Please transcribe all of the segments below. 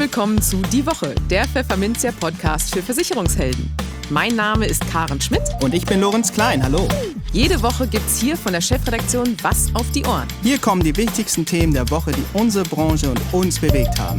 willkommen zu Die Woche, der Pfefferminzia-Podcast für Versicherungshelden. Mein Name ist Karen Schmidt. Und ich bin Lorenz Klein, hallo. Jede Woche gibt's hier von der Chefredaktion was auf die Ohren. Hier kommen die wichtigsten Themen der Woche, die unsere Branche und uns bewegt haben.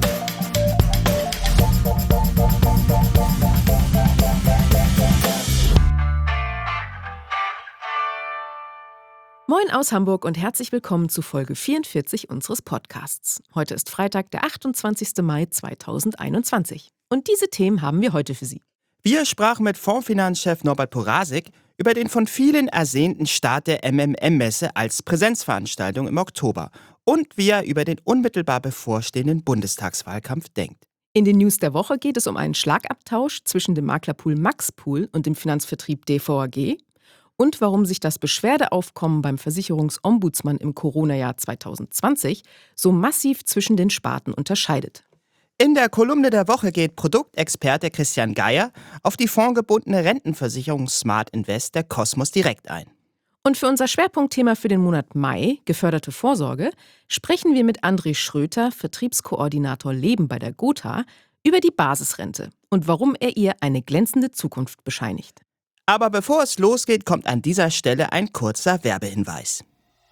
Moin aus Hamburg und herzlich willkommen zu Folge 44 unseres Podcasts. Heute ist Freitag, der 28. Mai 2021. Und diese Themen haben wir heute für Sie. Wir sprachen mit Fondsfinanzchef Norbert Porasik über den von vielen ersehnten Start der MMM-Messe als Präsenzveranstaltung im Oktober und wie er über den unmittelbar bevorstehenden Bundestagswahlkampf denkt. In den News der Woche geht es um einen Schlagabtausch zwischen dem Maklerpool Maxpool und dem Finanzvertrieb DVAG und warum sich das Beschwerdeaufkommen beim Versicherungsombudsmann im Corona-Jahr 2020 so massiv zwischen den Sparten unterscheidet. In der Kolumne der Woche geht Produktexperte Christian Geier auf die fondgebundene Rentenversicherung Smart Invest der Cosmos Direct ein. Und für unser Schwerpunktthema für den Monat Mai, geförderte Vorsorge, sprechen wir mit André Schröter, Vertriebskoordinator Leben bei der Gotha, über die Basisrente und warum er ihr eine glänzende Zukunft bescheinigt. Aber bevor es losgeht, kommt an dieser Stelle ein kurzer Werbehinweis.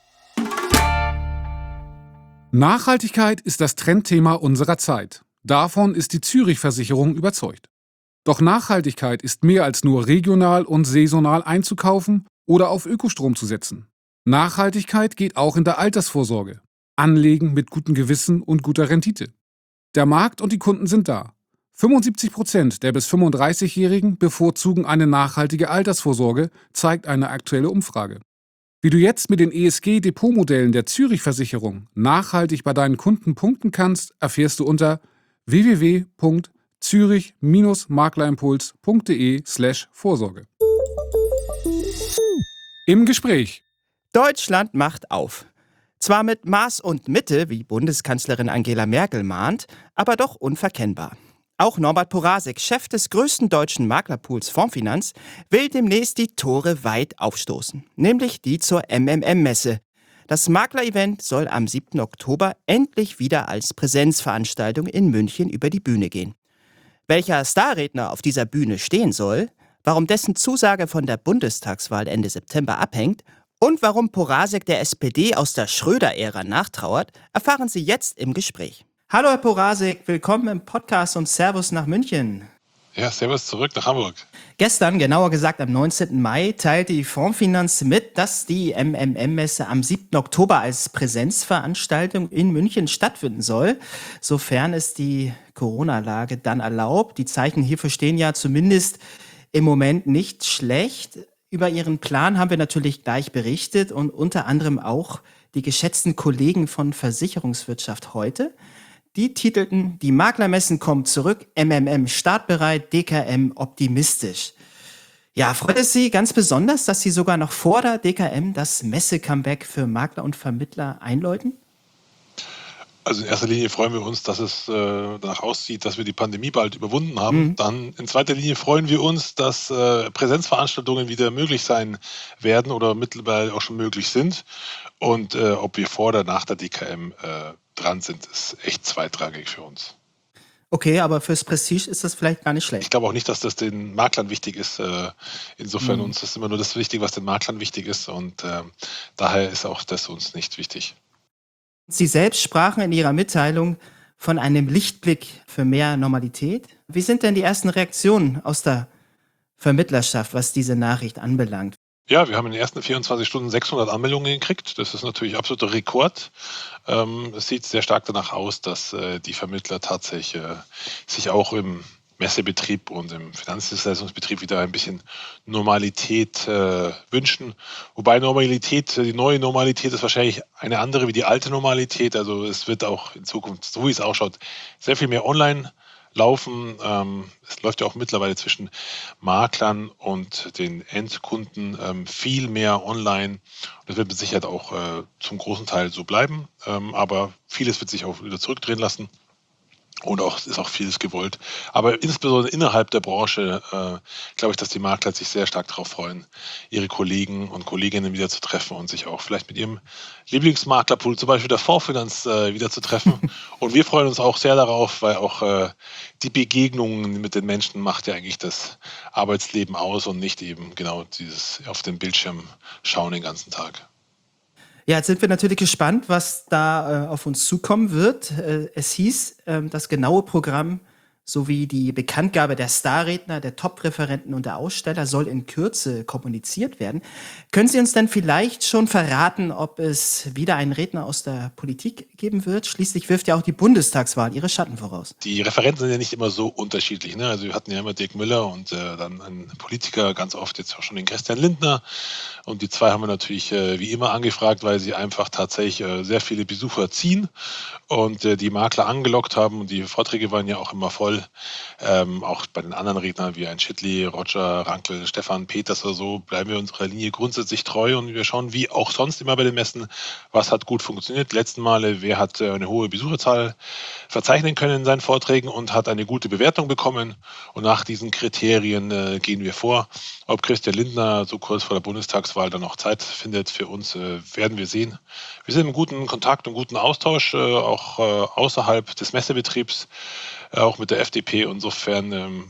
Nachhaltigkeit ist das Trendthema unserer Zeit. Davon ist die Zürich-Versicherung überzeugt. Doch Nachhaltigkeit ist mehr als nur regional und saisonal einzukaufen oder auf Ökostrom zu setzen. Nachhaltigkeit geht auch in der Altersvorsorge. Anlegen mit gutem Gewissen und guter Rendite. Der Markt und die Kunden sind da. 75% der bis 35-Jährigen bevorzugen eine nachhaltige Altersvorsorge, zeigt eine aktuelle Umfrage. Wie du jetzt mit den ESG-Depotmodellen der Zürich-Versicherung nachhaltig bei deinen Kunden punkten kannst, erfährst du unter www.zürich-maklerimpuls.de/Vorsorge. Im Gespräch. Deutschland macht auf. Zwar mit Maß und Mitte, wie Bundeskanzlerin Angela Merkel mahnt, aber doch unverkennbar. Auch Norbert Porasik, Chef des größten deutschen Maklerpools Fondsfinanz, will demnächst die Tore weit aufstoßen, nämlich die zur MMM-Messe. Das Makler-Event soll am 7. Oktober endlich wieder als Präsenzveranstaltung in München über die Bühne gehen. Welcher Starredner auf dieser Bühne stehen soll, warum dessen Zusage von der Bundestagswahl Ende September abhängt und warum Porasik der SPD aus der Schröder-Ära nachtrauert, erfahren Sie jetzt im Gespräch. Hallo Herr Porasik, willkommen im Podcast und Servus nach München. Ja, servus zurück nach Hamburg. Gestern, genauer gesagt am 19. Mai, teilte die Fondsfinanz mit, dass die MMM-Messe am 7. Oktober als Präsenzveranstaltung in München stattfinden soll, sofern es die Corona-Lage dann erlaubt. Die Zeichen hierfür stehen ja zumindest im Moment nicht schlecht. Über Ihren Plan haben wir natürlich gleich berichtet und unter anderem auch die geschätzten Kollegen von Versicherungswirtschaft heute. Die titelten, die Maklermessen kommen zurück, MMM startbereit, DKM optimistisch. Ja, freut es Sie ganz besonders, dass Sie sogar noch vor der DKM das Messe-Comeback für Makler und Vermittler einläuten? Also in erster Linie freuen wir uns, dass es danach aussieht, dass wir die Pandemie bald überwunden haben. Dann in zweiter Linie freuen wir uns, dass Präsenzveranstaltungen wieder möglich sein werden oder mittlerweile auch schon möglich sind. Und ob wir vor oder nach der DKM dran sind, ist echt zweitrangig für uns. Okay, aber fürs Prestige ist das vielleicht gar nicht schlecht. Ich glaube auch nicht, dass das den Maklern wichtig ist. Insofern uns ist immer nur das wichtig, was den Maklern wichtig ist. Und daher ist auch das uns nicht wichtig. Sie selbst sprachen in Ihrer Mitteilung von einem Lichtblick für mehr Normalität. Wie sind denn die ersten Reaktionen aus der Vermittlerschaft, was diese Nachricht anbelangt? Ja, wir haben in den ersten 24 Stunden 600 Anmeldungen gekriegt. Das ist natürlich absoluter Rekord. Es sieht sehr stark danach aus, dass die Vermittler tatsächlich sich auch im Messebetrieb und im Finanzdienstleistungsbetrieb wieder ein bisschen Normalität wünschen. Wobei die neue Normalität ist wahrscheinlich eine andere wie die alte Normalität. Also es wird auch in Zukunft, so wie es ausschaut, sehr viel mehr online laufen. Es läuft ja auch mittlerweile zwischen Maklern und den Endkunden viel mehr online. Das wird mit Sicherheit auch zum großen Teil so bleiben. Aber vieles wird sich auch wieder zurückdrehen lassen. Und ist auch vieles gewollt. Aber insbesondere innerhalb der Branche glaube ich, dass die Makler sich sehr stark darauf freuen, ihre Kollegen und Kolleginnen wieder zu treffen und sich auch vielleicht mit ihrem Lieblingsmaklerpool, zum Beispiel der Fondsfinanz, wieder zu treffen. Und wir freuen uns auch sehr darauf, weil auch die Begegnungen mit den Menschen macht ja eigentlich das Arbeitsleben aus und nicht eben genau dieses auf den Bildschirm schauen den ganzen Tag. Ja, jetzt sind wir natürlich gespannt, was da auf uns zukommen wird. Es hieß, das genaue Programm sowie die Bekanntgabe der Starredner, der Top-Referenten und der Aussteller soll in Kürze kommuniziert werden. Können Sie uns denn vielleicht schon verraten, ob es wieder einen Redner aus der Politik geben wird? Schließlich wirft ja auch die Bundestagswahl ihre Schatten voraus. Die Referenten sind ja nicht immer so unterschiedlich. Ne? Also wir hatten ja immer Dirk Müller und dann einen Politiker, ganz oft jetzt auch schon den Christian Lindner. Und die zwei haben wir natürlich wie immer angefragt, weil sie einfach tatsächlich sehr viele Besucher ziehen und die Makler angelockt haben. Und die Vorträge waren ja auch immer voll. Auch bei den anderen Rednern wie ein Schittli, Roger, Rankel, Stefan Peters oder so, bleiben wir unserer Linie grundsätzlich treu und wir schauen wie auch sonst immer bei den Messen, was hat gut funktioniert. Die letzten Male, wer hat eine hohe Besucherzahl verzeichnen können in seinen Vorträgen und hat eine gute Bewertung bekommen. Und nach diesen Kriterien gehen wir vor. Ob Christian Lindner so kurz vor der Bundestagswahl dann noch Zeit findet für uns, werden wir sehen. Wir sind im guten Kontakt und guten Austausch, auch außerhalb des Messebetriebs, auch mit der FDP. Insofern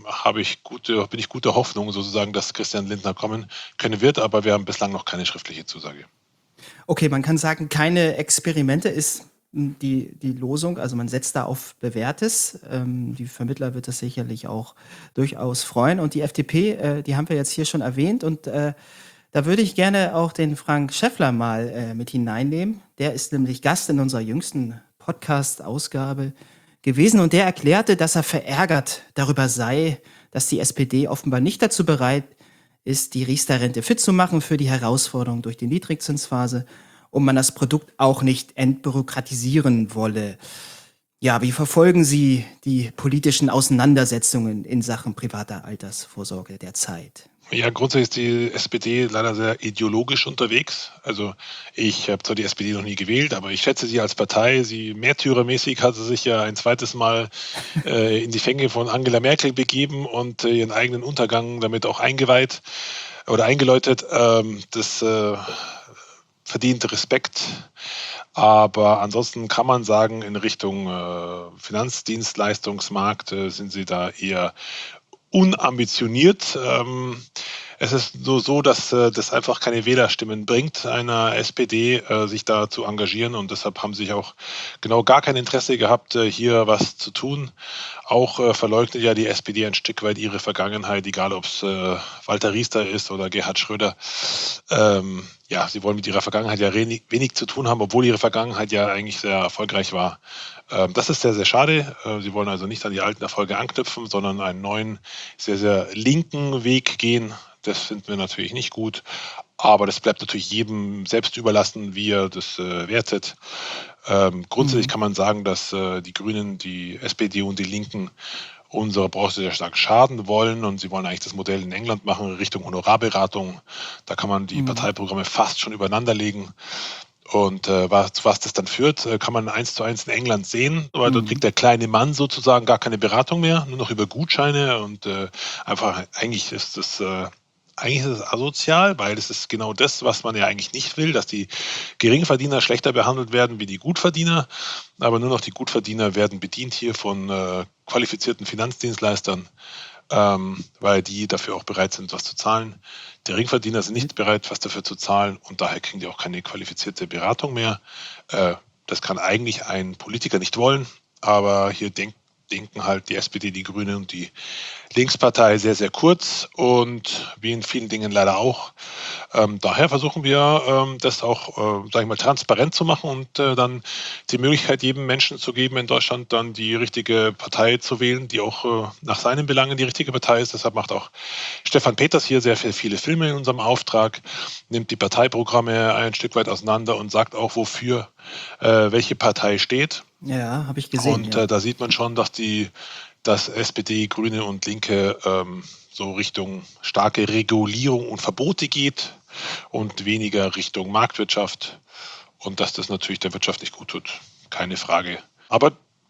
bin ich guter Hoffnung sozusagen, dass Christian Lindner kommen können wird, aber wir haben bislang noch keine schriftliche Zusage. Okay, man kann sagen, keine Experimente ist die Losung, also man setzt da auf Bewährtes. Die Vermittler wird das sicherlich auch durchaus freuen. Und die FDP, die haben wir jetzt hier schon erwähnt. Und da würde ich gerne auch den Frank Schäffler mal mit hineinnehmen. Der ist nämlich Gast in unserer jüngsten Podcast-Ausgabe gewesen. Und der erklärte, dass er verärgert darüber sei, dass die SPD offenbar nicht dazu bereit ist, die Riester-Rente fit zu machen für die Herausforderung durch die Niedrigzinsphase und man das Produkt auch nicht entbürokratisieren wolle. Ja, wie verfolgen Sie die politischen Auseinandersetzungen in Sachen privater Altersvorsorge derzeit? Ja, grundsätzlich ist die SPD leider sehr ideologisch unterwegs. Also ich habe zwar die SPD noch nie gewählt, aber ich schätze sie als Partei. Sie märtyrermäßig hat sie sich ja ein zweites Mal in die Fänge von Angela Merkel begeben und ihren eigenen Untergang damit auch eingeweiht oder eingeläutet. Das verdient Respekt. Aber ansonsten kann man sagen, in Richtung Finanzdienstleistungsmarkt sind sie da eher unambitioniert. Es ist nur so, dass das einfach keine Wählerstimmen bringt, einer SPD sich da zu engagieren und deshalb haben sie sich auch genau gar kein Interesse gehabt, hier was zu tun. Auch verleugnet ja die SPD ein Stück weit ihre Vergangenheit, egal ob es Walter Riester ist oder Gerhard Schröder. Ja, sie wollen mit ihrer Vergangenheit ja wenig zu tun haben, obwohl ihre Vergangenheit ja eigentlich sehr erfolgreich war. Das ist sehr, sehr schade. Sie wollen also nicht an die alten Erfolge anknüpfen, sondern einen neuen, sehr, sehr linken Weg gehen. Das finden wir natürlich nicht gut. Aber das bleibt natürlich jedem selbst überlassen, wie er das wertet. Grundsätzlich kann man sagen, dass die Grünen, die SPD und die Linken unserer Branche sehr stark schaden wollen und sie wollen eigentlich das Modell in England machen, Richtung Honorarberatung. Da kann man die Parteiprogramme fast schon übereinander legen. Und was das dann führt, kann man 1:1 in England sehen, weil dort kriegt der kleine Mann sozusagen gar keine Beratung mehr, nur noch über Gutscheine und einfach eigentlich ist es asozial, weil es ist genau das, was man ja eigentlich nicht will, dass die Geringverdiener schlechter behandelt werden wie die Gutverdiener, aber nur noch die Gutverdiener werden bedient hier von qualifizierten Finanzdienstleistern, weil die dafür auch bereit sind, was zu zahlen. Die Geringverdiener sind nicht bereit, was dafür zu zahlen und daher kriegen die auch keine qualifizierte Beratung mehr. Das kann eigentlich ein Politiker nicht wollen, aber hier denken halt die SPD, die Grünen und die Linkspartei sehr, sehr kurz und wie in vielen Dingen leider auch. Daher versuchen wir, das auch, sage ich mal, transparent zu machen und dann die Möglichkeit jedem Menschen zu geben, in Deutschland dann die richtige Partei zu wählen, die auch nach seinen Belangen die richtige Partei ist. Deshalb macht auch Stefan Peters hier sehr viele Filme in unserem Auftrag, nimmt die Parteiprogramme ein Stück weit auseinander und sagt auch, wofür welche Partei steht. Ja, habe ich gesehen. Und Ja. da sieht man schon, dass SPD, Grüne und Linke so Richtung starke Regulierung und Verbote geht und weniger Richtung Marktwirtschaft und dass das natürlich der Wirtschaft nicht gut tut. Keine Frage. Aber ja,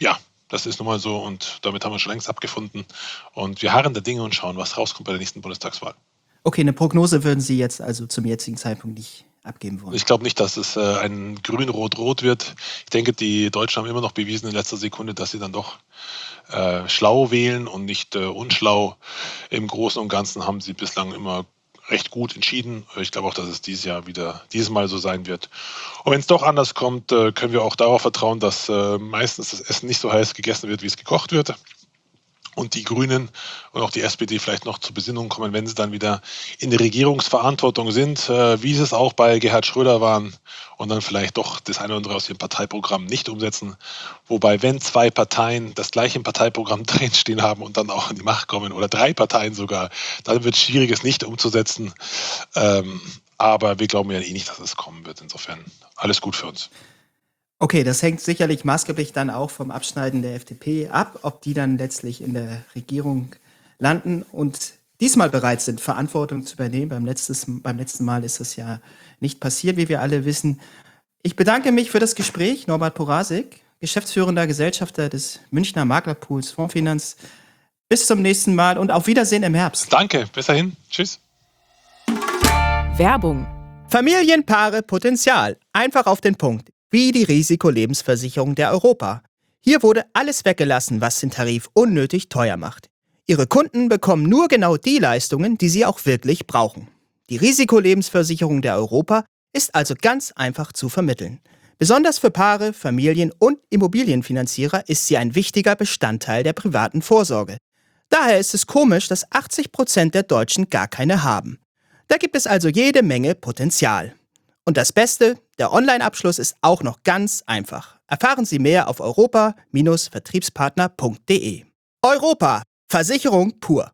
Das ist nun mal so und damit haben wir schon längst abgefunden. Und wir harren der Dinge und schauen, was rauskommt bei der nächsten Bundestagswahl. Okay, eine Prognose würden Sie jetzt also zum jetzigen Zeitpunkt nicht abgeben wollen? Ich glaube nicht, dass es ein Grün-Rot-Rot wird. Ich denke, die Deutschen haben immer noch bewiesen in letzter Sekunde, dass sie dann doch schlau wählen und nicht unschlau. Im Großen und Ganzen haben sie bislang immer recht gut entschieden. Ich glaube auch, dass es dieses Mal so sein wird. Und wenn es doch anders kommt, können wir auch darauf vertrauen, dass meistens das Essen nicht so heiß gegessen wird, wie es gekocht wird. Und die Grünen und auch die SPD vielleicht noch zur Besinnung kommen, wenn sie dann wieder in der Regierungsverantwortung sind, wie sie es auch bei Gerhard Schröder waren und dann vielleicht doch das eine oder andere aus ihrem Parteiprogramm nicht umsetzen. Wobei, wenn 2 Parteien das gleiche im Parteiprogramm drinstehen haben und dann auch an die Macht kommen oder 3 Parteien sogar, dann wird es schwierig, es nicht umzusetzen. Aber wir glauben ja nicht, dass es kommen wird. Insofern alles gut für uns. Okay, das hängt sicherlich maßgeblich dann auch vom Abschneiden der FDP ab, ob die dann letztlich in der Regierung landen und diesmal bereit sind, Verantwortung zu übernehmen. Beim letzten Mal ist das ja nicht passiert, wie wir alle wissen. Ich bedanke mich für das Gespräch, Norbert Porasik, geschäftsführender Gesellschafter des Münchner Maklerpools Fondsfinanz. Bis zum nächsten Mal und auf Wiedersehen im Herbst. Danke, bis dahin. Tschüss. Werbung. Familienpaare Potenzial. Einfach auf den Punkt. Wie die Risikolebensversicherung der Europa. Hier wurde alles weggelassen, was den Tarif unnötig teuer macht. Ihre Kunden bekommen nur genau die Leistungen, die sie auch wirklich brauchen. Die Risikolebensversicherung der Europa ist also ganz einfach zu vermitteln. Besonders für Paare, Familien und Immobilienfinanzierer ist sie ein wichtiger Bestandteil der privaten Vorsorge. Daher ist es komisch, dass 80% der Deutschen gar keine haben. Da gibt es also jede Menge Potenzial. Und das Beste, der Online-Abschluss ist auch noch ganz einfach. Erfahren Sie mehr auf europa-vertriebspartner.de. Europa, Versicherung pur.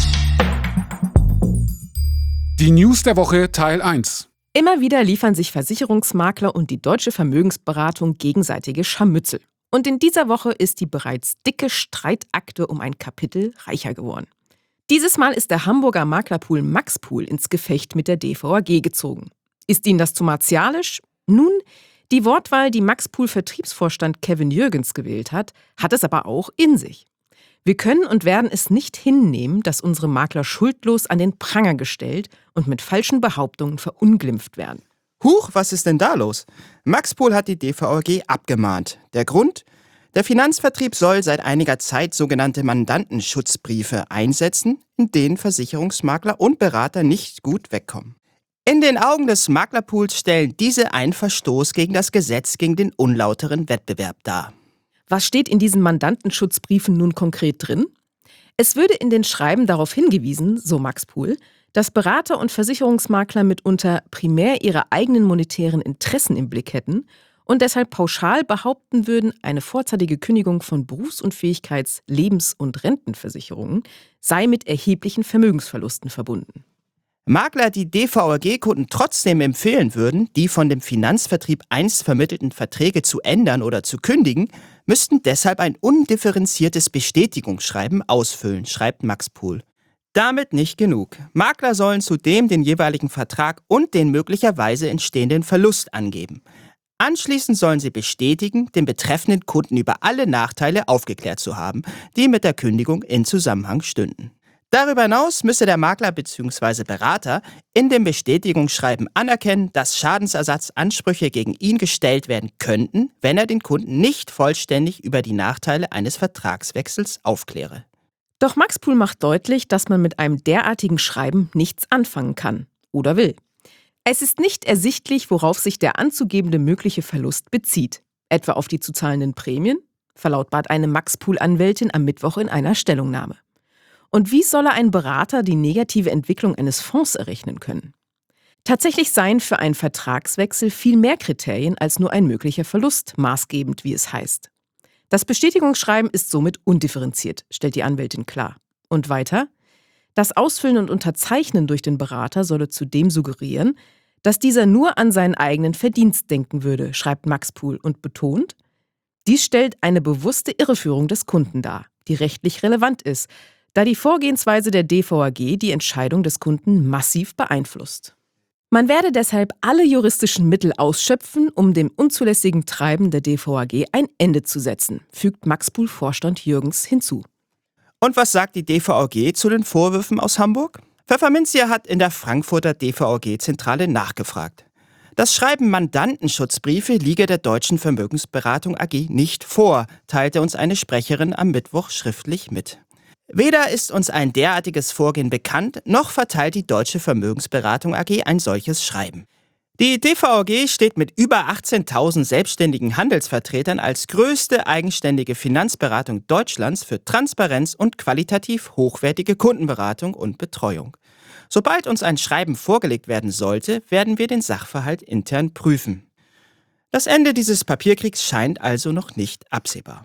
Die News der Woche Teil 1. Immer wieder liefern sich Versicherungsmakler und die deutsche Vermögensberatung gegenseitige Scharmützel. Und in dieser Woche ist die bereits dicke Streitakte um ein Kapitel reicher geworden. Dieses Mal ist der Hamburger Maklerpool Maxpool ins Gefecht mit der DVAG gezogen. Ist Ihnen das zu martialisch? Nun, die Wortwahl, die Maxpool-Vertriebsvorstand Kevin Jürgens gewählt hat, hat es aber auch in sich. Wir können und werden es nicht hinnehmen, dass unsere Makler schuldlos an den Pranger gestellt und mit falschen Behauptungen verunglimpft werden. Huch, was ist denn da los? Maxpool hat die DVAG abgemahnt. Der Grund? Der Finanzvertrieb soll seit einiger Zeit sogenannte Mandantenschutzbriefe einsetzen, in denen Versicherungsmakler und Berater nicht gut wegkommen. In den Augen des Maklerpools stellen diese einen Verstoß gegen das Gesetz gegen den unlauteren Wettbewerb dar. Was steht in diesen Mandantenschutzbriefen nun konkret drin? Es würde in den Schreiben darauf hingewiesen, so Maxpool, dass Berater und Versicherungsmakler mitunter primär ihre eigenen monetären Interessen im Blick hätten und deshalb pauschal behaupten würden, eine vorzeitige Kündigung von Berufsunfähigkeits-, Lebens- und Rentenversicherungen sei mit erheblichen Vermögensverlusten verbunden. Makler, die DVAG-Kunden trotzdem empfehlen würden, die von dem Finanzvertrieb einst vermittelten Verträge zu ändern oder zu kündigen, müssten deshalb ein undifferenziertes Bestätigungsschreiben ausfüllen, schreibt Maxpool. Damit nicht genug. Makler sollen zudem den jeweiligen Vertrag und den möglicherweise entstehenden Verlust angeben. Anschließend sollen sie bestätigen, den betreffenden Kunden über alle Nachteile aufgeklärt zu haben, die mit der Kündigung in Zusammenhang stünden. Darüber hinaus müsse der Makler bzw. Berater in dem Bestätigungsschreiben anerkennen, dass Schadensersatzansprüche gegen ihn gestellt werden könnten, wenn er den Kunden nicht vollständig über die Nachteile eines Vertragswechsels aufkläre. Doch Maxpool macht deutlich, dass man mit einem derartigen Schreiben nichts anfangen kann oder will. Es ist nicht ersichtlich, worauf sich der anzugebende mögliche Verlust bezieht. Etwa auf die zu zahlenden Prämien, verlautbart eine Maxpool-Anwältin am Mittwoch in einer Stellungnahme. Und wie solle ein Berater die negative Entwicklung eines Fonds errechnen können? Tatsächlich seien für einen Vertragswechsel viel mehr Kriterien als nur ein möglicher Verlust maßgebend, wie es heißt. Das Bestätigungsschreiben ist somit undifferenziert, stellt die Anwältin klar. Und weiter? Das Ausfüllen und Unterzeichnen durch den Berater solle zudem suggerieren, dass dieser nur an seinen eigenen Verdienst denken würde, schreibt Maxpool und betont, dies stellt eine bewusste Irreführung des Kunden dar, die rechtlich relevant ist, da die Vorgehensweise der DVAG die Entscheidung des Kunden massiv beeinflusst. Man werde deshalb alle juristischen Mittel ausschöpfen, um dem unzulässigen Treiben der DVAG ein Ende zu setzen, fügt Maxpool-Vorstand Jürgens hinzu. Und was sagt die DVAG zu den Vorwürfen aus Hamburg? Pfefferminzia hat in der Frankfurter DVAG-Zentrale nachgefragt. Das Schreiben Mandantenschutzbriefe liege der Deutschen Vermögensberatung AG nicht vor, teilte uns eine Sprecherin am Mittwoch schriftlich mit. Weder ist uns ein derartiges Vorgehen bekannt, noch verteilt die Deutsche Vermögensberatung AG ein solches Schreiben. Die DVAG steht mit über 18.000 selbstständigen Handelsvertretern als größte eigenständige Finanzberatung Deutschlands für Transparenz und qualitativ hochwertige Kundenberatung und Betreuung. Sobald uns ein Schreiben vorgelegt werden sollte, werden wir den Sachverhalt intern prüfen. Das Ende dieses Papierkriegs scheint also noch nicht absehbar.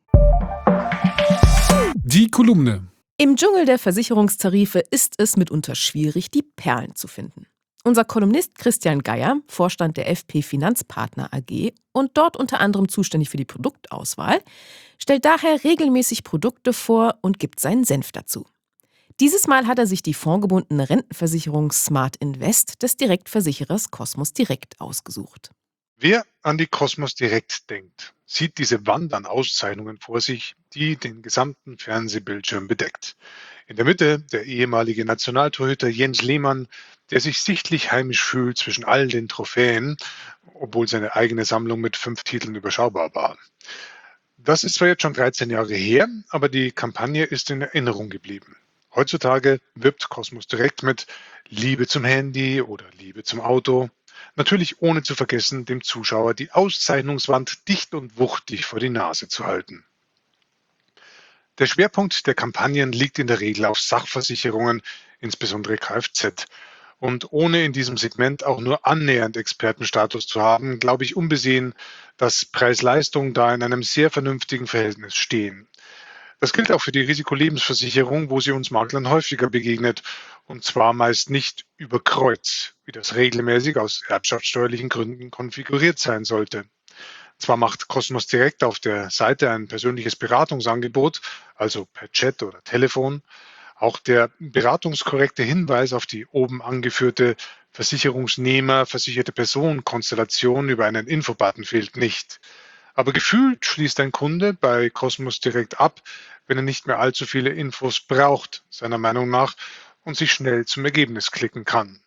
Die Kolumne. Im Dschungel der Versicherungstarife ist es mitunter schwierig, die Perlen zu finden. Unser Kolumnist Christian Geier, Vorstand der FP Finanzpartner AG und dort unter anderem zuständig für die Produktauswahl, stellt daher regelmäßig Produkte vor und gibt seinen Senf dazu. Dieses Mal hat er sich die fondgebundene Rentenversicherung Smart Invest des Direktversicherers Cosmos Direct ausgesucht. Wer an die Cosmos Direct denkt, sieht diese Wand an Auszeichnungen vor sich, die den gesamten Fernsehbildschirm bedeckt. In der Mitte der ehemalige Nationaltorhüter Jens Lehmann, der sich sichtlich heimisch fühlt zwischen all den Trophäen, obwohl seine eigene Sammlung mit 5 Titeln überschaubar war. Das ist zwar jetzt schon 13 Jahre her, aber die Kampagne ist in Erinnerung geblieben. Heutzutage wirbt Cosmos Direct mit Liebe zum Handy oder Liebe zum Auto. Natürlich ohne zu vergessen, dem Zuschauer die Auszeichnungswand dicht und wuchtig vor die Nase zu halten. Der Schwerpunkt der Kampagnen liegt in der Regel auf Sachversicherungen, insbesondere Kfz. Und ohne in diesem Segment auch nur annähernd Expertenstatus zu haben, glaube ich unbesehen, dass Preis-Leistung da in einem sehr vernünftigen Verhältnis stehen. Das gilt auch für die Risikolebensversicherung, wo sie uns Maklern häufiger begegnet, und zwar meist nicht über Kreuz, wie das regelmäßig aus erbschaftssteuerlichen Gründen konfiguriert sein sollte. Zwar macht Cosmos Direct auf der Seite ein persönliches Beratungsangebot, also per Chat oder Telefon. Auch der beratungskorrekte Hinweis auf die oben angeführte versicherte Person-Konstellation über einen Infobutton fehlt nicht. Aber gefühlt schließt ein Kunde bei Cosmos Direct ab, wenn er nicht mehr allzu viele Infos braucht, seiner Meinung nach, und sich schnell zum Ergebnis klicken kann.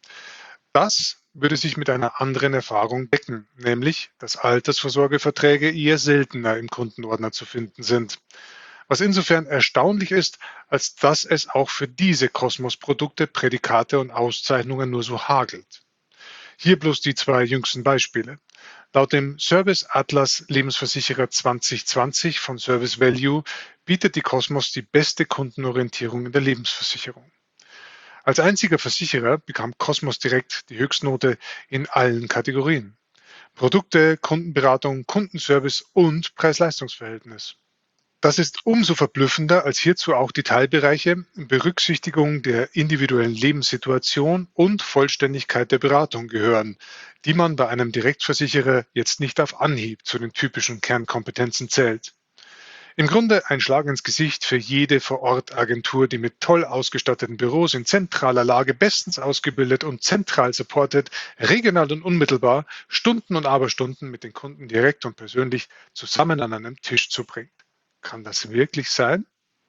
Das würde sich mit einer anderen Erfahrung decken, nämlich, dass Altersvorsorgeverträge eher seltener im Kundenordner zu finden sind. Was insofern erstaunlich ist, als dass es auch für diese Cosmos-Produkte, Prädikate und Auszeichnungen nur so hagelt. Hier bloß die 2 jüngsten Beispiele. Laut dem Service Atlas Lebensversicherer 2020 von Service Value bietet die Cosmos die beste Kundenorientierung in der Lebensversicherung. Als einziger Versicherer bekam Cosmos Direct die Höchstnote in allen Kategorien. Produkte, Kundenberatung, Kundenservice und Preis-Leistungs-Verhältnis. Das ist umso verblüffender, als hierzu auch die Teilbereiche Berücksichtigung der individuellen Lebenssituation und Vollständigkeit der Beratung gehören, die man bei einem Direktversicherer jetzt nicht auf Anhieb zu den typischen Kernkompetenzen zählt. Im Grunde ein Schlag ins Gesicht für jede Vor-Ort-Agentur, die mit toll ausgestatteten Büros in zentraler Lage, bestens ausgebildet und zentral supported, regional und unmittelbar Stunden und Aberstunden mit den Kunden direkt und persönlich zusammen an einem Tisch zubringt. Kann das wirklich sein?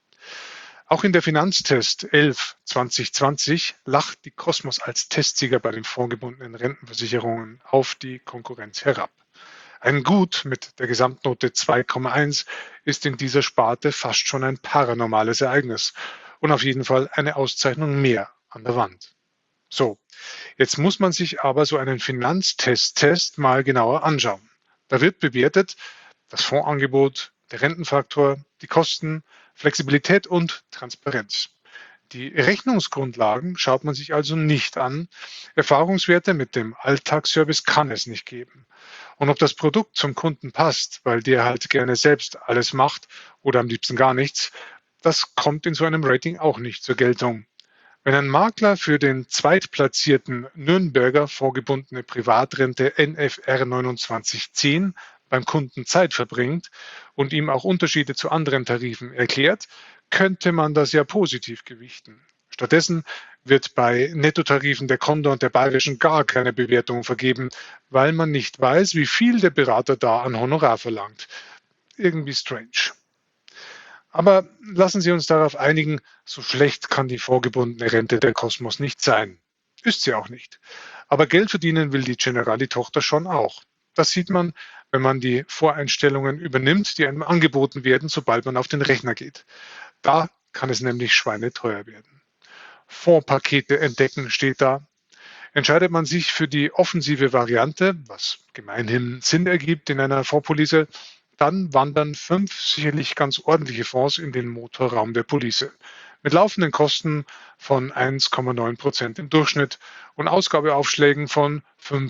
Auch in der Finanztest 11 2020 lacht die Cosmos als Testsieger bei den fondgebundenen Rentenversicherungen auf die Konkurrenz herab. Ein Gut mit der Gesamtnote 2,1 ist in dieser Sparte fast schon ein paranormales Ereignis und auf jeden Fall eine Auszeichnung mehr an der Wand. So, jetzt muss man sich aber so einen Finanztest mal genauer anschauen. Da wird bewertet das Fondsangebot, der Rentenfaktor, die Kosten, Flexibilität und Transparenz. Die Rechnungsgrundlagen schaut man sich also nicht an. Erfahrungswerte mit dem Alltagsservice kann es nicht geben. Und ob das Produkt zum Kunden passt, weil der halt gerne selbst alles macht oder am liebsten gar nichts, das kommt in so einem Rating auch nicht zur Geltung. Wenn ein Makler für den zweitplatzierten Nürnberger vorgebundene Privatrente NFR 2910 beim Kunden Zeit verbringt und ihm auch Unterschiede zu anderen Tarifen erklärt, könnte man das ja positiv gewichten. Stattdessen wird bei Nettotarifen der Condor und der Bayerischen gar keine Bewertung vergeben, weil man nicht weiß, wie viel der Berater da an Honorar verlangt. Irgendwie strange. Aber lassen Sie uns darauf einigen, so schlecht kann die vorgebundene Rente der Cosmos nicht sein. Ist sie auch nicht. Aber Geld verdienen will die Generali-Tochter schon auch. Das sieht man, wenn man die Voreinstellungen übernimmt, die einem angeboten werden, sobald man auf den Rechner geht. Da kann es nämlich schweineteuer werden. Fondspakete entdecken steht da. Entscheidet man sich für die offensive Variante, was gemeinhin Sinn ergibt in einer Fondspolice, dann wandern 5 sicherlich ganz ordentliche Fonds in den Motorraum der Police. Mit laufenden Kosten von 1,9% im Durchschnitt und Ausgabeaufschlägen von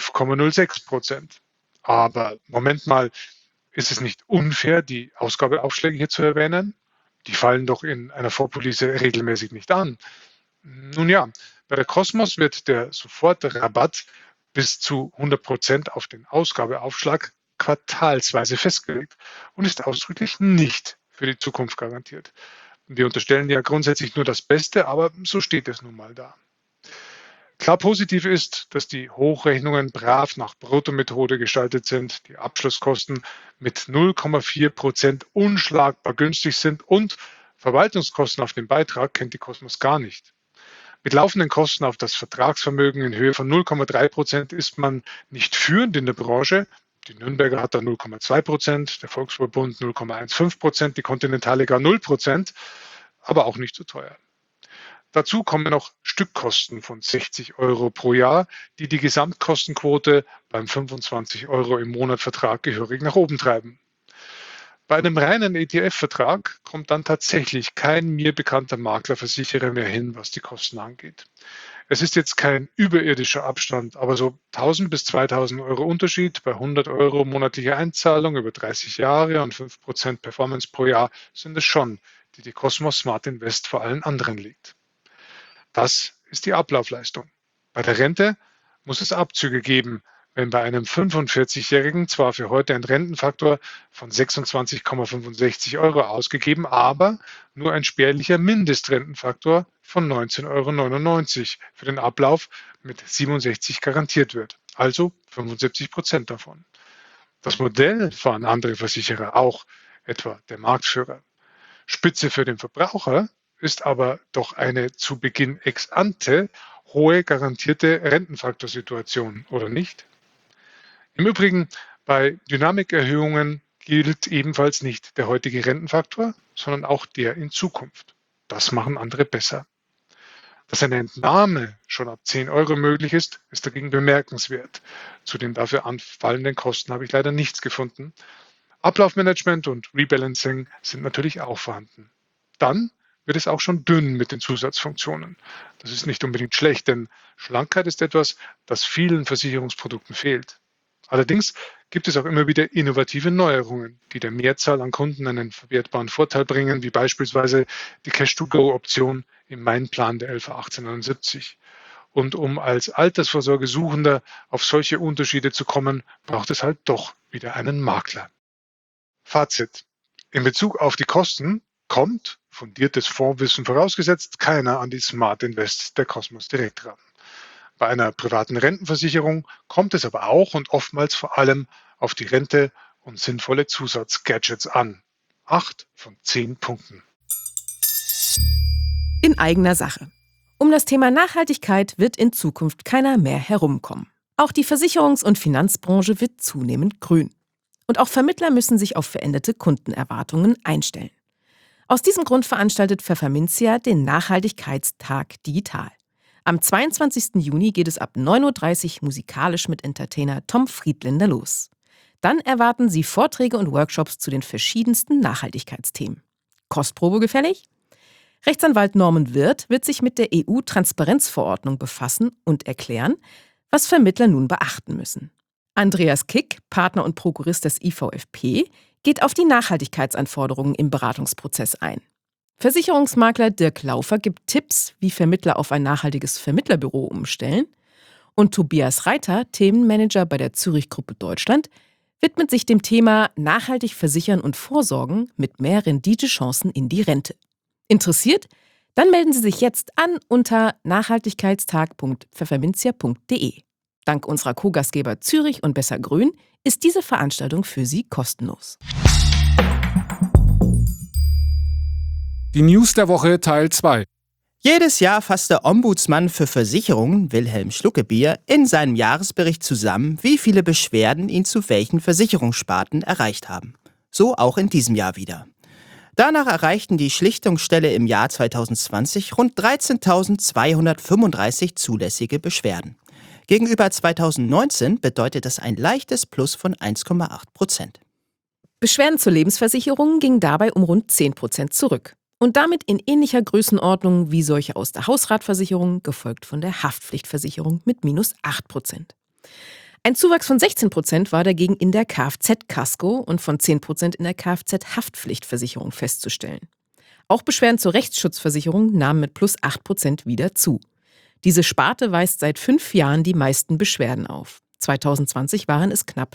5,06%. Aber Moment mal, ist es nicht unfair, die Ausgabeaufschläge hier zu erwähnen? Die fallen doch in einer Fondspolice regelmäßig nicht an. Nun ja, bei der Cosmos wird der Sofortrabatt bis zu 100% auf den Ausgabeaufschlag quartalsweise festgelegt und ist ausdrücklich nicht für die Zukunft garantiert. Wir unterstellen ja grundsätzlich nur das Beste, aber so steht es nun mal da. Klar positiv ist, dass die Hochrechnungen brav nach Bruttomethode gestaltet sind, die Abschlusskosten mit 0,4% unschlagbar günstig sind und Verwaltungskosten auf den Beitrag kennt die Cosmos gar nicht. Mit laufenden Kosten auf das Vertragsvermögen in Höhe von 0,3% ist man nicht führend in der Branche. Die Nürnberger hat da 0,2%, der Volksverbund 0,15%, die Continentale gar 0%, aber auch nicht so teuer. Dazu kommen noch Stückkosten von 60 € pro Jahr, die die Gesamtkostenquote beim 25 € im Monat Vertrag gehörig nach oben treiben. Bei einem reinen ETF-Vertrag kommt dann tatsächlich kein mir bekannter Maklerversicherer mehr hin, was die Kosten angeht. Es ist jetzt kein überirdischer Abstand, aber so 1.000 bis 2.000 € Unterschied bei 100 € monatliche Einzahlung über 30 Jahre und 5% Performance pro Jahr sind es schon, die die Cosmos Smart Invest vor allen anderen liegt. Das ist die Ablaufleistung. Bei der Rente muss es Abzüge geben, wenn bei einem 45-Jährigen zwar für heute ein Rentenfaktor von 26,65 € ausgegeben, aber nur ein spärlicher Mindestrentenfaktor von 19,99 € für den Ablauf mit 67 garantiert wird, also 75% davon. Das Modell fahren andere Versicherer auch, etwa der Marktführer. Spitze für den Verbraucher ist aber doch eine zu Beginn ex ante hohe garantierte Rentenfaktorsituation, oder nicht? Im Übrigen, bei Dynamikerhöhungen gilt ebenfalls nicht der heutige Rentenfaktor, sondern auch der in Zukunft. Das machen andere besser. Dass eine Entnahme schon ab 10 € möglich ist, ist dagegen bemerkenswert. Zu den dafür anfallenden Kosten habe ich leider nichts gefunden. Ablaufmanagement und Rebalancing sind natürlich auch vorhanden. Dann wird es auch schon dünn mit den Zusatzfunktionen. Das ist nicht unbedingt schlecht, denn Schlankheit ist etwas, das vielen Versicherungsprodukten fehlt. Allerdings gibt es auch immer wieder innovative Neuerungen, die der Mehrzahl an Kunden einen verwertbaren Vorteil bringen, wie beispielsweise die Cash-to-Go-Option im Mein-Plan der LV 1879. Und um als Altersvorsorgesuchender auf solche Unterschiede zu kommen, braucht es halt doch wieder einen Makler. Fazit. In Bezug auf die Kosten kommt, fundiertes Fondswissen vorausgesetzt, keiner an die Smart Invest der Cosmos direkt ran. Bei einer privaten Rentenversicherung kommt es aber auch und oftmals vor allem auf die Rente und sinnvolle Zusatzgadgets an. 8 von 10 Punkten. In eigener Sache. Um das Thema Nachhaltigkeit wird in Zukunft keiner mehr herumkommen. Auch die Versicherungs- und Finanzbranche wird zunehmend grün. Und auch Vermittler müssen sich auf veränderte Kundenerwartungen einstellen. Aus diesem Grund veranstaltet Pfefferminzia den Nachhaltigkeitstag digital. Am 22. Juni geht es ab 9:30 Uhr musikalisch mit Entertainer Tom Friedländer los. Dann erwarten Sie Vorträge und Workshops zu den verschiedensten Nachhaltigkeitsthemen. Kostprobe gefällig? Rechtsanwalt Norman Wirth wird sich mit der EU-Transparenzverordnung befassen und erklären, was Vermittler nun beachten müssen. Andreas Kick, Partner und Prokurist des IVFP, geht auf die Nachhaltigkeitsanforderungen im Beratungsprozess ein. Versicherungsmakler Dirk Laufer gibt Tipps, wie Vermittler auf ein nachhaltiges Vermittlerbüro umstellen. Und Tobias Reiter, Themenmanager bei der Zürich Gruppe Deutschland, widmet sich dem Thema nachhaltig versichern und vorsorgen mit mehr Renditechancen in die Rente. Interessiert? Dann melden Sie sich jetzt an unter nachhaltigkeitstag.pfefferminzia.de. Dank unserer Co-Gastgeber Zürich und Besser Grün ist diese Veranstaltung für Sie kostenlos. Die News der Woche Teil 2. Jedes Jahr fasst der Ombudsmann für Versicherungen, Wilhelm Schluckebier, in seinem Jahresbericht zusammen, wie viele Beschwerden ihn zu welchen Versicherungssparten erreicht haben. So auch in diesem Jahr wieder. Danach erreichten die Schlichtungsstelle im Jahr 2020 rund 13.235 zulässige Beschwerden. Gegenüber 2019 bedeutet das ein leichtes Plus von 1,8%. Beschwerden zur Lebensversicherung gingen dabei um rund 10% zurück. Und damit in ähnlicher Größenordnung wie solche aus der Hausratversicherung, gefolgt von der Haftpflichtversicherung mit minus 8%. Ein Zuwachs von 16% war dagegen in der Kfz-Kasko und von 10% in der Kfz-Haftpflichtversicherung festzustellen. Auch Beschwerden zur Rechtsschutzversicherung nahmen mit plus 8% wieder zu. Diese Sparte weist seit 5 Jahren die meisten Beschwerden auf. 2020 waren es knapp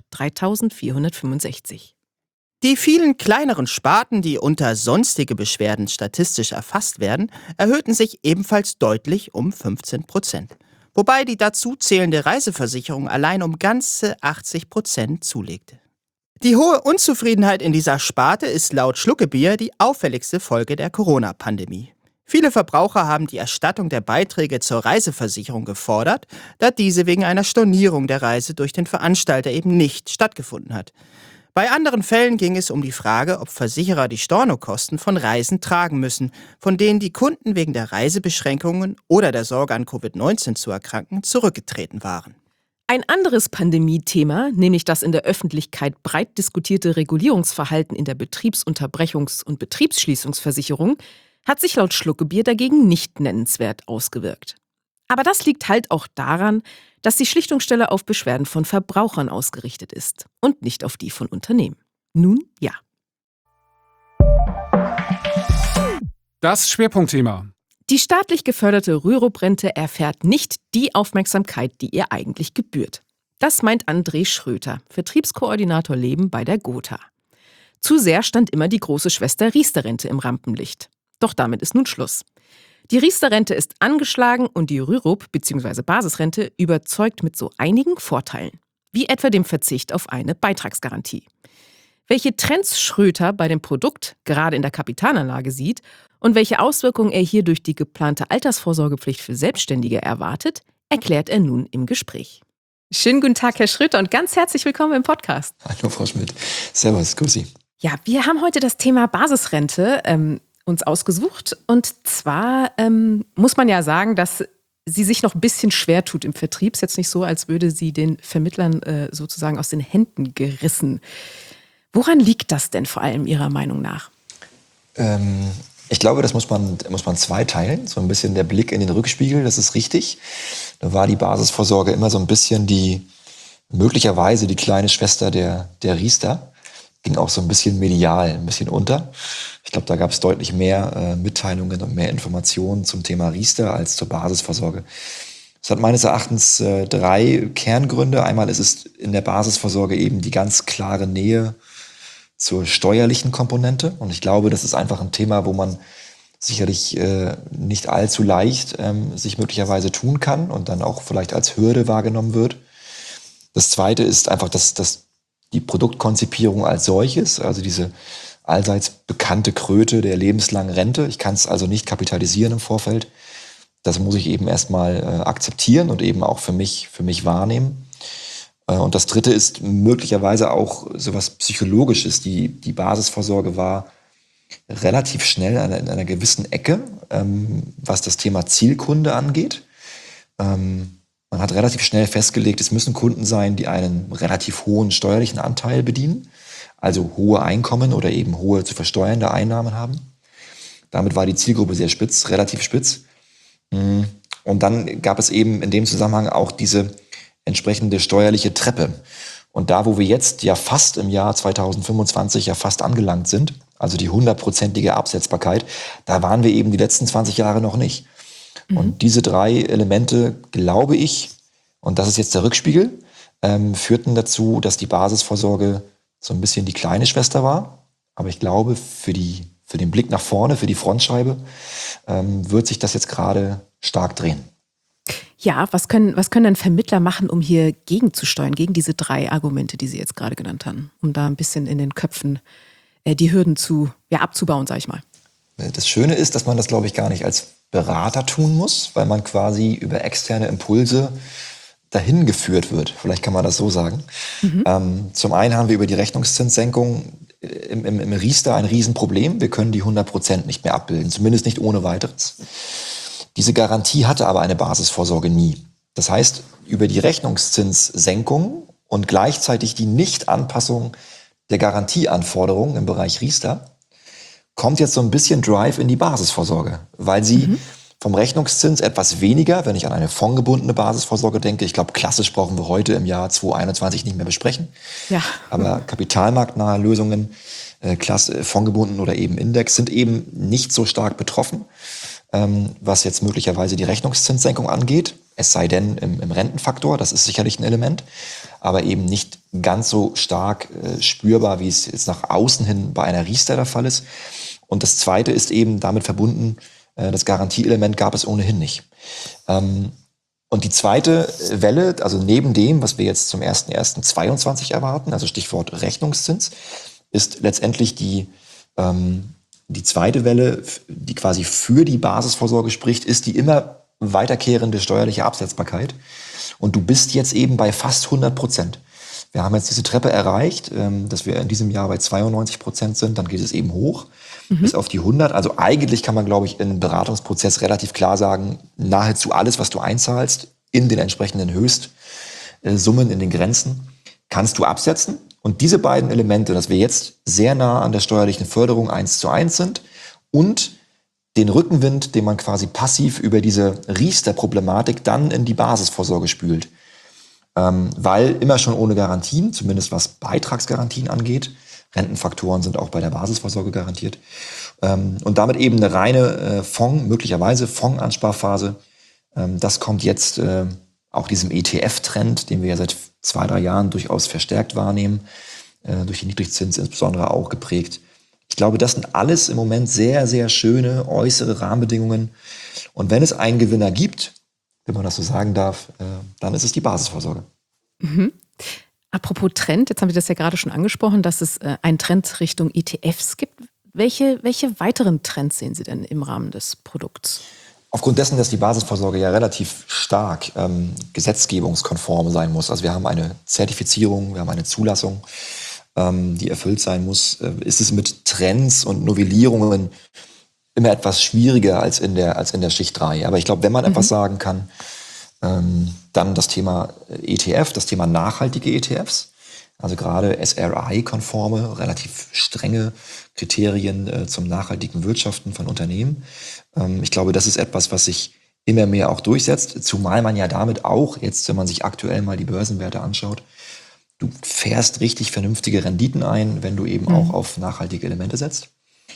3.465. Die vielen kleineren Sparten, die unter sonstige Beschwerden statistisch erfasst werden, erhöhten sich ebenfalls deutlich um 15%. Wobei die dazu zählende Reiseversicherung allein um ganze 80% zulegte. Die hohe Unzufriedenheit in dieser Sparte ist laut Schluckebier die auffälligste Folge der Corona-Pandemie. Viele Verbraucher haben die Erstattung der Beiträge zur Reiseversicherung gefordert, da diese wegen einer Stornierung der Reise durch den Veranstalter eben nicht stattgefunden hat. Bei anderen Fällen ging es um die Frage, ob Versicherer die Stornokosten von Reisen tragen müssen, von denen die Kunden wegen der Reisebeschränkungen oder der Sorge an Covid-19 zu erkranken zurückgetreten waren. Ein anderes Pandemie-Thema, nämlich das in der Öffentlichkeit breit diskutierte Regulierungsverhalten in der Betriebsunterbrechungs- und Betriebsschließungsversicherung, hat sich laut Schluckebier dagegen nicht nennenswert ausgewirkt. Aber das liegt halt auch daran, dass die Schlichtungsstelle auf Beschwerden von Verbrauchern ausgerichtet ist und nicht auf die von Unternehmen. Nun ja. Das Schwerpunktthema. Die staatlich geförderte Rürup-Rente erfährt nicht die Aufmerksamkeit, die ihr eigentlich gebührt. Das meint André Schröter, Vertriebskoordinator Leben bei der Gotha. Zu sehr stand immer die große Schwester Riester-Rente im Rampenlicht. Doch damit ist nun Schluss. Die Riester-Rente ist angeschlagen und die Rürup bzw. Basisrente überzeugt mit so einigen Vorteilen, wie etwa dem Verzicht auf eine Beitragsgarantie. Welche Trends Schröter bei dem Produkt gerade in der Kapitalanlage sieht und welche Auswirkungen er hier durch die geplante Altersvorsorgepflicht für Selbstständige erwartet, erklärt er nun im Gespräch. Schönen guten Tag, Herr Schröter, und ganz herzlich willkommen im Podcast. Hallo, Frau Schmidt. Servus, grüß Sie. Ja, wir haben heute das Thema Basisrente uns ausgesucht. Und zwar muss man ja sagen, dass sie sich noch ein bisschen schwer tut im Vertrieb. Es ist jetzt nicht so, als würde sie den Vermittlern sozusagen aus den Händen gerissen. Woran liegt das denn vor allem Ihrer Meinung nach? Ich glaube, das muss man zweiteilen. So ein bisschen der Blick in den Rückspiegel, das ist richtig. Da war die Basisvorsorge immer so ein bisschen möglicherweise die kleine Schwester der Riester. Ging auch so ein bisschen medial, ein bisschen unter. Ich glaube, da gab es deutlich mehr Mitteilungen und mehr Informationen zum Thema Riester als zur Basisvorsorge. Es hat meines Erachtens 3 Kerngründe. Einmal ist es in der Basisvorsorge eben die ganz klare Nähe zur steuerlichen Komponente. Und ich glaube, das ist einfach ein Thema, wo man sicherlich nicht allzu leicht sich möglicherweise tun kann und dann auch vielleicht als Hürde wahrgenommen wird. Das Zweite ist einfach, dass die Produktkonzipierung als solches, also diese allseits bekannte Kröte der lebenslangen Rente. Ich kann es also nicht kapitalisieren im Vorfeld. Das muss ich eben erstmal akzeptieren und eben auch für mich wahrnehmen. Und das Dritte ist möglicherweise auch sowas Psychologisches. Die Basisvorsorge war relativ schnell in einer gewissen Ecke, was das Thema Zielkunde angeht. Man hat relativ schnell festgelegt, es müssen Kunden sein, die einen relativ hohen steuerlichen Anteil bedienen, also hohe Einkommen oder eben hohe zu versteuernde Einnahmen haben. Damit war die Zielgruppe sehr spitz, relativ spitz. Und dann gab es eben in dem Zusammenhang auch diese entsprechende steuerliche Treppe. Und da, wo wir jetzt ja fast im Jahr 2025 ja fast angelangt sind, also die 100%ige Absetzbarkeit, da waren wir eben die letzten 20 Jahre noch nicht. Und diese 3 Elemente, glaube ich, und das ist jetzt der Rückspiegel, führten dazu, dass die Basisvorsorge so ein bisschen die kleine Schwester war. Aber ich glaube, für die für den Blick nach vorne, für die Frontscheibe, wird sich das jetzt gerade stark drehen. Ja, was können denn Vermittler machen, um hier gegenzusteuern, gegen diese 3 Argumente, die Sie jetzt gerade genannt haben, um da ein bisschen in den Köpfen die Hürden abzubauen, sag ich mal? Das Schöne ist, dass man das, glaube ich, gar nicht als Berater tun muss, weil man quasi über externe Impulse dahin geführt wird. Vielleicht kann man das so sagen. Zum einen haben wir über die Rechnungszinssenkung im Riester ein Riesenproblem. Wir können die 100% nicht mehr abbilden, zumindest nicht ohne weiteres. Diese Garantie hatte aber eine Basisvorsorge nie. Das heißt, über die Rechnungszinssenkung und gleichzeitig die Nichtanpassung der Garantieanforderungen im Bereich Riester kommt jetzt so ein bisschen Drive in die Basisvorsorge, weil sie vom Rechnungszins etwas weniger, wenn ich an eine fondgebundene Basisvorsorge denke, ich glaube, klassisch brauchen wir heute im Jahr 2021 nicht mehr besprechen, Ja. aber kapitalmarktnahe Lösungen, fondgebunden oder eben Index, sind eben nicht so stark betroffen, was jetzt möglicherweise die Rechnungszinssenkung angeht, es sei denn im Rentenfaktor, das ist sicherlich ein Element, aber eben nicht ganz so stark spürbar, wie es jetzt nach außen hin bei einer Riester der Fall ist. Und das Zweite ist eben damit verbunden, das Garantieelement gab es ohnehin nicht. Und die zweite Welle, also neben dem, was wir jetzt zum 01.01.22 erwarten, also Stichwort Rechnungszins, ist letztendlich die zweite Welle, die quasi für die Basisvorsorge spricht, ist die immer weiterkehrende steuerliche Absetzbarkeit. Und du bist jetzt eben bei fast 100%. Wir haben jetzt diese Treppe erreicht, dass wir in diesem Jahr bei 92% sind. Dann geht es eben hoch bis auf die 100. Also eigentlich kann man, glaube ich, in einem Beratungsprozess relativ klar sagen, nahezu alles, was du einzahlst, in den entsprechenden Höchstsummen, in den Grenzen, kannst du absetzen. Und diese beiden Elemente, dass wir jetzt sehr nah an der steuerlichen Förderung 1:1 sind und den Rückenwind, den man quasi passiv über diese Riester-Problematik dann in die Basisvorsorge spült. Weil immer schon ohne Garantien, zumindest was Beitragsgarantien angeht, Rentenfaktoren sind auch bei der Basisvorsorge garantiert, und damit eben eine reine möglicherweise Fondsansparphase, das kommt jetzt auch diesem ETF-Trend, den wir ja seit 2-3 Jahren durchaus verstärkt wahrnehmen, durch die Niedrigzins insbesondere auch geprägt. Ich glaube, das sind alles im Moment sehr, sehr schöne äußere Rahmenbedingungen. Und wenn es einen Gewinner gibt, wenn man das so sagen darf, dann ist es die Basisvorsorge. Apropos Trend, jetzt haben Sie das ja gerade schon angesprochen, dass es einen Trend Richtung ETFs gibt. Welche weiteren Trends sehen Sie denn im Rahmen des Produkts? Aufgrund dessen, dass die Basisvorsorge ja relativ stark gesetzgebungskonform sein muss, also wir haben eine Zertifizierung, wir haben eine Zulassung, die erfüllt sein muss, ist es mit Trends und Novellierungen immer etwas schwieriger als in der Schicht 3. Aber ich glaube, wenn man etwas sagen kann, dann das Thema ETF, das Thema nachhaltige ETFs, also gerade SRI-konforme, relativ strenge Kriterien zum nachhaltigen Wirtschaften von Unternehmen. Ich glaube, das ist etwas, was sich immer mehr auch durchsetzt, zumal man ja damit auch, jetzt wenn man sich aktuell mal die Börsenwerte anschaut, du fährst richtig vernünftige Renditen ein, wenn du eben auch auf nachhaltige Elemente setzt.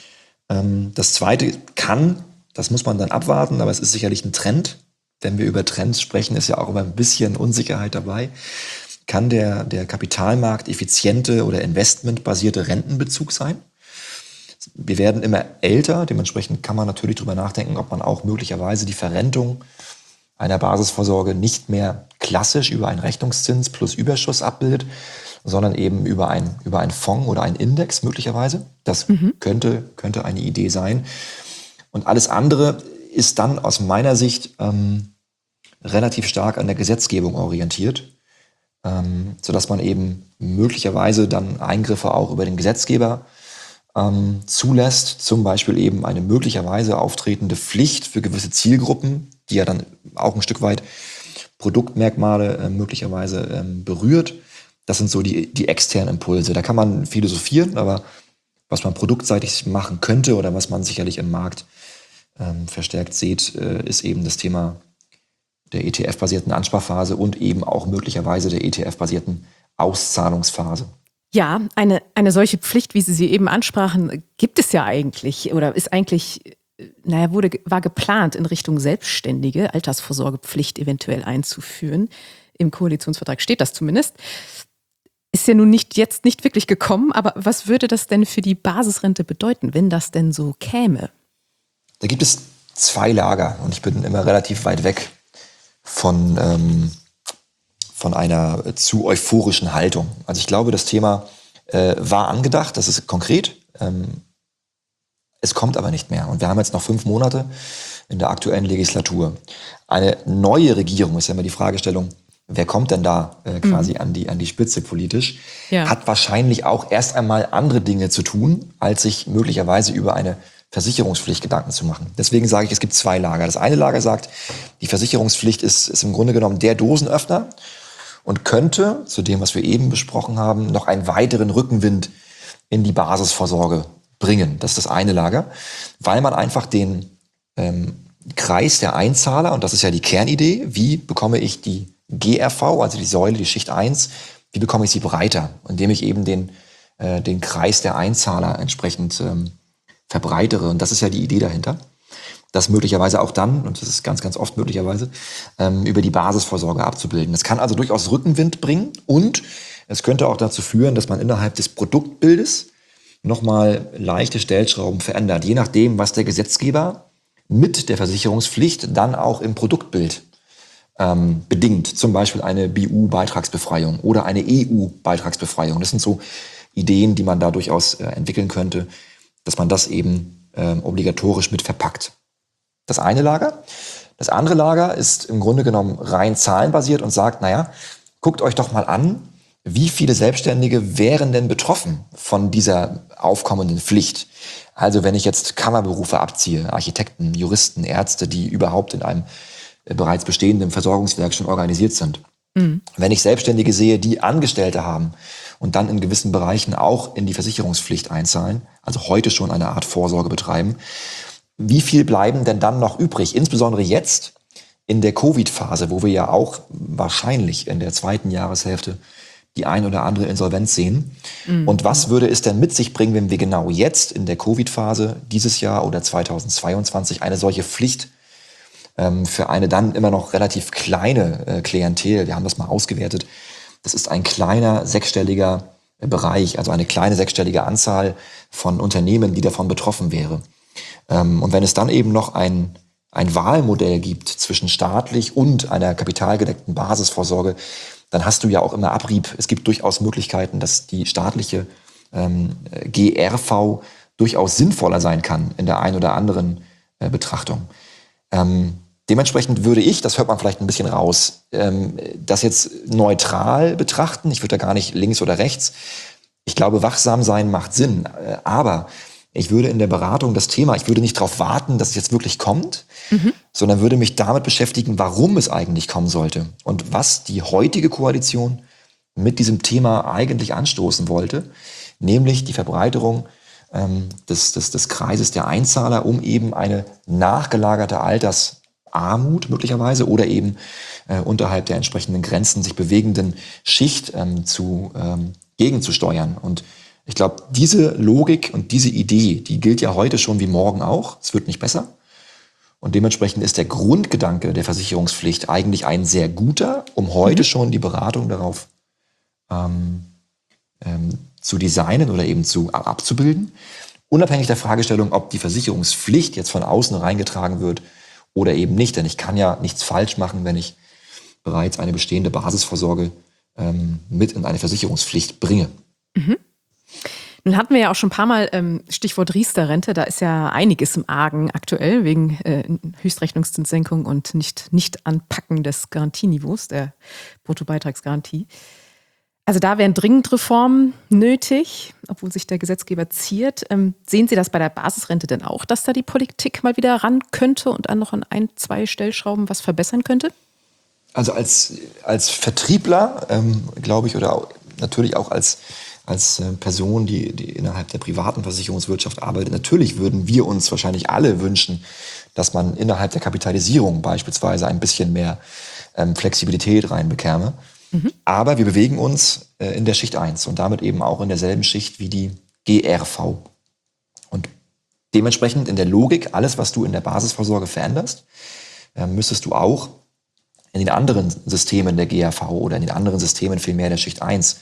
Das Zweite das muss man dann abwarten, aber es ist sicherlich ein Trend. Wenn wir über Trends sprechen, ist ja auch immer ein bisschen Unsicherheit dabei. Kann der Kapitalmarkt effiziente oder investmentbasierte Rentenbezug sein? Wir werden immer älter, dementsprechend kann man natürlich darüber nachdenken, ob man auch möglicherweise die Verrentung einer Basisvorsorge nicht mehr klassisch über einen Rechnungszins plus Überschuss abbildet, sondern eben über einen Fonds oder einen Index möglicherweise. Das könnte eine Idee sein. Und alles andere ist dann aus meiner Sicht relativ stark an der Gesetzgebung orientiert, sodass man eben möglicherweise dann Eingriffe auch über den Gesetzgeber zulässt, zum Beispiel eben eine möglicherweise auftretende Pflicht für gewisse Zielgruppen, die ja dann auch ein Stück weit Produktmerkmale möglicherweise berührt. Das sind so die externen Impulse. Da kann man philosophieren, aber was man produktseitig machen könnte oder was man sicherlich im Markt verstärkt sieht, ist eben das Thema der ETF-basierten Ansparphase und eben auch möglicherweise der ETF-basierten Auszahlungsphase. Ja, eine solche Pflicht, wie Sie sie eben ansprachen, gibt es ja eigentlich oder ist eigentlich, war geplant, in Richtung selbstständige Altersvorsorgepflicht eventuell einzuführen. Im Koalitionsvertrag steht das zumindest. Ist ja nun jetzt nicht wirklich gekommen, aber was würde das denn für die Basisrente bedeuten, wenn das denn so käme? Da gibt es zwei Lager und ich bin immer relativ weit weg von einer zu euphorischen Haltung. Also ich glaube, das Thema war angedacht, das ist konkret. Es kommt aber nicht mehr. Und wir haben jetzt noch 5 Monate in der aktuellen Legislatur. Eine neue Regierung, ist ja immer die Fragestellung, wer kommt denn da quasi an die Spitze politisch, hat wahrscheinlich auch erst einmal andere Dinge zu tun, als sich möglicherweise über eine Versicherungspflicht Gedanken zu machen. Deswegen sage ich, es gibt 2 Lager. Das eine Lager sagt, die Versicherungspflicht ist im Grunde genommen der Dosenöffner und könnte, zu dem, was wir eben besprochen haben, noch einen weiteren Rückenwind in die Basisvorsorge bringen. Das ist das eine Lager, weil man einfach den Kreis der Einzahler, und das ist ja die Kernidee, wie bekomme ich die GRV, also die Säule, die Schicht 1, wie bekomme ich sie breiter, indem ich eben den Kreis der Einzahler entsprechend verbreitere. Und das ist ja die Idee dahinter, das möglicherweise auch dann, und das ist ganz, ganz oft möglicherweise, über die Basisvorsorge abzubilden. Das kann also durchaus Rückenwind bringen und es könnte auch dazu führen, dass man innerhalb des Produktbildes nochmal leichte Stellschrauben verändert, je nachdem, was der Gesetzgeber mit der Versicherungspflicht dann auch im Produktbild bedingt. Zum Beispiel eine BU-Beitragsbefreiung oder eine EU-Beitragsbefreiung. Das sind so Ideen, die man da durchaus entwickeln könnte, dass man das eben obligatorisch mit verpackt. Das eine Lager. Das andere Lager ist im Grunde genommen rein zahlenbasiert und sagt, naja, guckt euch doch mal an, wie viele Selbstständige wären denn betroffen von dieser aufkommenden Pflicht? Also wenn ich jetzt Kammerberufe abziehe, Architekten, Juristen, Ärzte, die überhaupt in einem bereits bestehenden Versorgungswerk schon organisiert sind. Wenn ich Selbstständige sehe, die Angestellte haben und dann in gewissen Bereichen auch in die Versicherungspflicht einzahlen, also heute schon eine Art Vorsorge betreiben, wie viel bleiben denn dann noch übrig? Insbesondere jetzt in der Covid-Phase, wo wir ja auch wahrscheinlich in der 2. Jahreshälfte die ein oder andere Insolvenz sehen. Und was würde es denn mit sich bringen, wenn wir genau jetzt in der Covid-Phase dieses Jahr oder 2022 eine solche Pflicht für eine dann immer noch relativ kleine Klientel, wir haben das mal ausgewertet, das ist ein kleiner 6-stelliger Bereich, also eine kleine 6-stellige Anzahl von Unternehmen, die davon betroffen wäre. Und wenn es dann eben noch ein Wahlmodell gibt zwischen staatlich und einer kapitalgedeckten Basisvorsorge, dann hast du ja auch immer Abrieb. Es gibt durchaus Möglichkeiten, dass die staatliche GRV durchaus sinnvoller sein kann in der einen oder anderen Betrachtung. Dementsprechend würde ich, das hört man vielleicht ein bisschen raus, das jetzt neutral betrachten. Ich würde da gar nicht links oder rechts. Ich glaube, wachsam sein macht Sinn. Aber ich würde in der Beratung das Thema, ich würde nicht darauf warten, dass es jetzt wirklich kommt, sondern würde mich damit beschäftigen, warum es eigentlich kommen sollte und was die heutige Koalition mit diesem Thema eigentlich anstoßen wollte, nämlich die Verbreiterung des Kreises der Einzahler, um eben eine nachgelagerte Altersarmut möglicherweise oder eben unterhalb der entsprechenden Grenzen sich bewegenden Schicht gegenzusteuern. Und ich glaube, diese Logik und diese Idee, die gilt ja heute schon wie morgen auch. Es wird nicht besser. Und dementsprechend ist der Grundgedanke der Versicherungspflicht eigentlich ein sehr guter, um heute schon die Beratung darauf zu designen oder eben abzubilden. Unabhängig der Fragestellung, ob die Versicherungspflicht jetzt von außen reingetragen wird oder eben nicht. Denn ich kann ja nichts falsch machen, wenn ich bereits eine bestehende Basisvorsorge mit in eine Versicherungspflicht bringe. Nun hatten wir ja auch schon ein paar Mal Stichwort Riester-Rente, da ist ja einiges im Argen aktuell wegen Höchstrechnungszinssenkung und Nicht-Anpacken des Garantieniveaus, der Bruttobeitragsgarantie. Also da wären dringend Reformen nötig, obwohl sich der Gesetzgeber ziert. Sehen Sie das bei der Basisrente denn auch, dass da die Politik mal wieder ran könnte und dann noch an 1-2 Stellschrauben was verbessern könnte? Also als Vertriebler, glaube ich, oder natürlich auch als Person, die innerhalb der privaten Versicherungswirtschaft arbeitet, natürlich würden wir uns wahrscheinlich alle wünschen, dass man innerhalb der Kapitalisierung beispielsweise ein bisschen mehr Flexibilität reinbekäme. Aber wir bewegen uns in der Schicht 1 und damit eben auch in derselben Schicht wie die GRV. Und dementsprechend in der Logik, alles, was du in der Basisvorsorge veränderst, müsstest du auch in den anderen Systemen der GRV oder in den anderen Systemen vielmehr der Schicht 1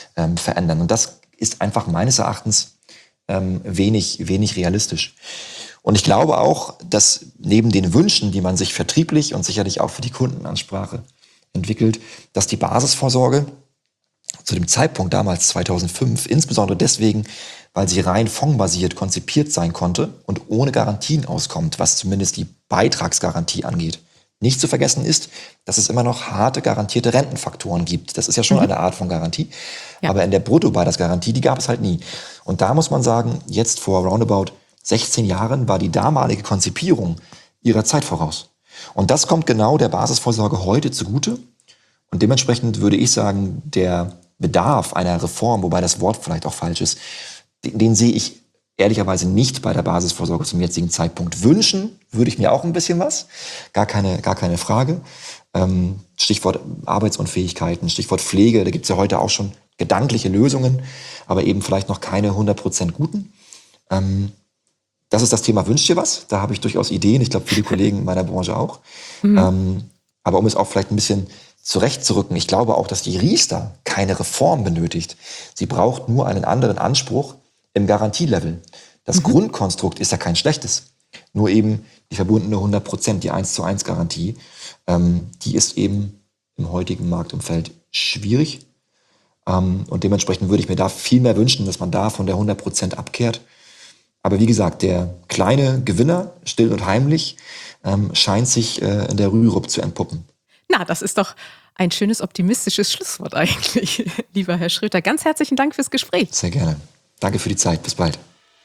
verändern. Und das ist einfach meines Erachtens wenig realistisch. Und ich glaube auch, dass neben den Wünschen, die man sich vertrieblich und sicherlich auch für die Kundenansprache entwickelt, dass die Basisvorsorge zu dem Zeitpunkt damals 2005, insbesondere deswegen, weil sie rein fondsbasiert konzipiert sein konnte und ohne Garantien auskommt, was zumindest die Beitragsgarantie angeht. Nicht zu vergessen ist, dass es immer noch harte garantierte Rentenfaktoren gibt. Das ist ja schon eine Art von Garantie. Ja. Aber in der Bruttobeitragsgarantie, die gab es halt nie. Und da muss man sagen, jetzt vor roundabout 16 Jahren war die damalige Konzipierung ihrer Zeit voraus. Und das kommt genau der Basisvorsorge heute zugute. Und dementsprechend würde ich sagen, der Bedarf einer Reform, wobei das Wort vielleicht auch falsch ist, den sehe ich ehrlicherweise nicht bei der Basisvorsorge zum jetzigen Zeitpunkt. Wünschen würde ich mir auch ein bisschen was, gar keine Frage. Stichwort Arbeitsunfähigkeiten, Stichwort Pflege, da gibt es ja heute auch schon gedankliche Lösungen, aber eben vielleicht noch keine 100% guten. Das ist das Thema Wünsch dir was, da habe ich durchaus Ideen, ich glaube viele Kollegen in meiner Branche auch. Aber um es auch vielleicht ein bisschen zurechtzurücken, ich glaube auch, dass die Riester keine Reform benötigt. Sie braucht nur einen anderen Anspruch im Garantielevel. Das Grundkonstrukt ist ja kein schlechtes. Nur eben die verbundene 100%, die 1:1 Garantie, die ist eben im heutigen Marktumfeld schwierig. Und dementsprechend würde ich mir da viel mehr wünschen, dass man da von der 100% abkehrt. Aber wie gesagt, der kleine Gewinner, still und heimlich, scheint sich in der Rürup zu entpuppen. Na, das ist doch ein schönes, optimistisches Schlusswort eigentlich, lieber Herr Schröter. Ganz herzlichen Dank fürs Gespräch. Sehr gerne. Danke für die Zeit. Bis bald.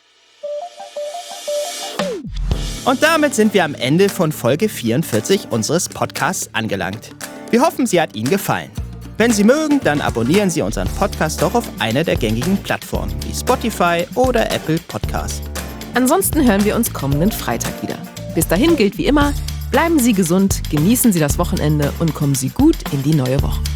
Und damit sind wir am Ende von Folge 44 unseres Podcasts angelangt. Wir hoffen, sie hat Ihnen gefallen. Wenn Sie mögen, dann abonnieren Sie unseren Podcast doch auf einer der gängigen Plattformen wie Spotify oder Apple Podcasts. Ansonsten hören wir uns kommenden Freitag wieder. Bis dahin gilt wie immer, bleiben Sie gesund, genießen Sie das Wochenende und kommen Sie gut in die neue Woche.